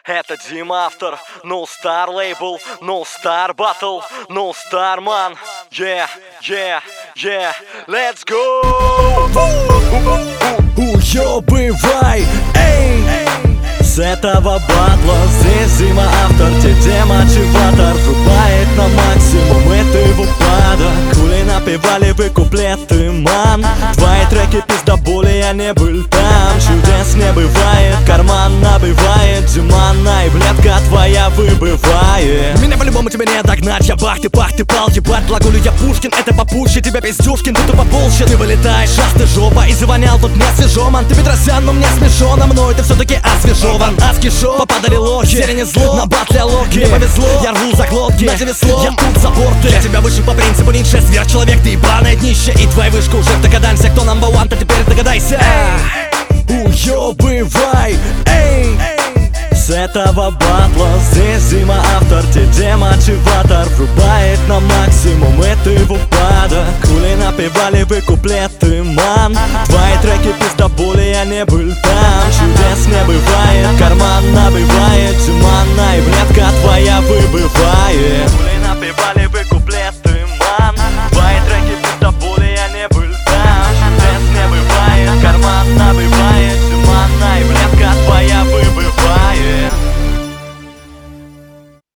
Это Дима автор, No Star Label, No Star Battle, No Star Man. Yeah, yeah, yeah, let's go! Уёбывай, эй! С этого батла здесь Дима автор, тебе мотиватор врубает на максимум, это его падок. Хули напевали вы куплеты, ман. Твои треки пиздоболи, я не был там. Чудес не бывает, карман набивает. Димана и блядка твоя выбывает. Меня по-любому тебе не догнать, я бах, ты пах, ты пал. Ебать, глаголю я Пушкин, это попутчик. Тебя пиздюшкин, ты тупо bullshit. Ты вылетаешь, аж ты жопа, и завонял тут не свежо, ман. Ты Петросян, но мне смешно, на мной ты все-таки освежован. Аски шоу, попадали лохи, зелени зло, на батле локи. Мне повезло, я рву за глотки, на тебе весло, я тут за борты. Я тебя выше по принципу Ницше, сверхчеловек, ты ебаное днище. И твоя вышка уже в догадайся, кто number one, то теперь догадайся. Уёбывай, эй! С этого батла здесь Дима автор, тебе мотиватор врубает на максимум, это его падок. Хули напевали вы куплеты, ман. Твои треки пиздоболи, я не был там. Чудес не бывает, карман набивает.